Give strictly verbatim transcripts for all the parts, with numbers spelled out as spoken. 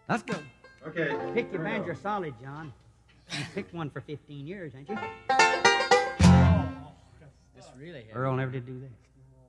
Let's go. Okay. Pick your banjo solid, John. You picked one for fifteen years, ain't you? This really heavy. Earl never did do that.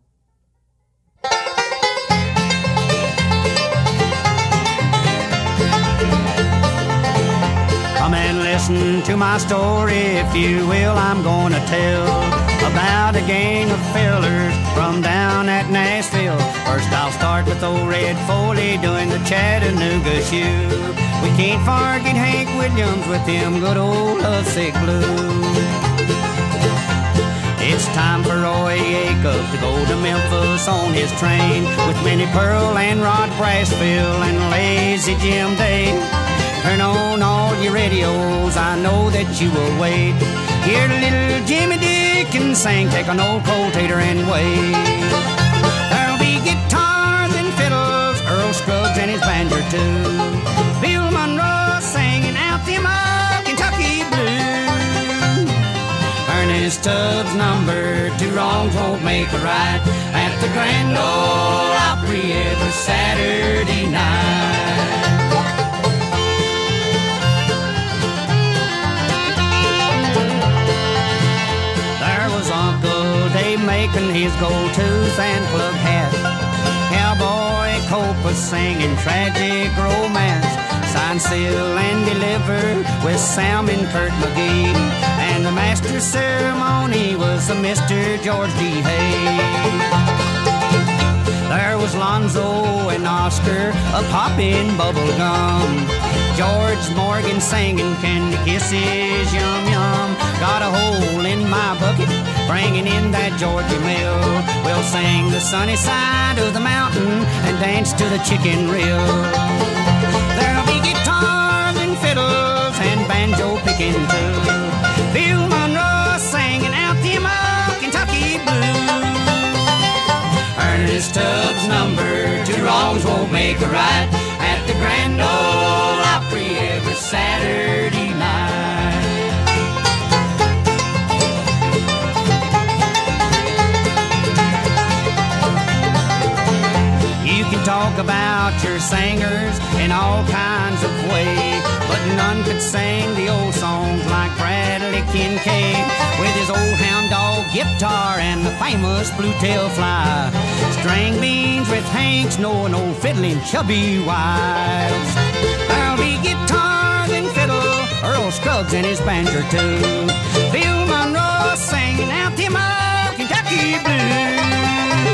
Come and listen to my story, if you will. I'm gonna tell about a gang of fellers from down at Nashville. First I'll start with old Red Foley doing the Chattanooga shoe. We can't forget Hank Williams with them good old lovesick blues. It's time for Roy Acuff to go to Memphis on his train with Minnie Pearl and Rod Brasfield and Lazy Jim Day. Turn on all your radios, I know that you will wait. Hear the little Jimmy Dickens sing, take an old cold tater and wait. There'll be guitars and fiddles, Earl Scruggs and his banjo too. Bill Monroe singing out them old Kentucky blues. Ernest Tubbs' number, two wrongs won't make a right, at the Grand Ole Opry every Saturday night. Uncle Dave making his gold tooth and plug hat. Cowboy Cope was singing tragic romance. Signed, seal, and deliver with Sam and Kurt McGee. And the master of ceremony was a Mister George D. Hay. There was Lonzo and Oscar a popping bubble gum. George Morgan singing candy kisses, yum yum. Got a hole in my bucket, bringing in that Georgia mill. We'll sing the sunny side of the mountain and dance to the chicken reel. There'll be guitars and fiddles and banjo picking too. Bill Monroe singing out them old Kentucky blues. Ernest Tubbs' number, two wrongs won't make a right, at the Grand Ole Opry every Saturday night. You can talk about your singers in all kinds of ways, but none could sing the old songs like Bradley Kincaid with his old hound dog guitar and the famous blue-tail fly. String beans with Hank Snow and old fiddling Chubby Wiles. There'll be guitars and fiddle, Earl Scruggs and his banjo too. Bill Monroe singing out them old Kentucky blues.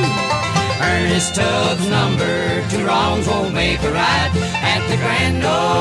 Ernest Tubbs' number, two wrongs won't make a right, at the Grand Ole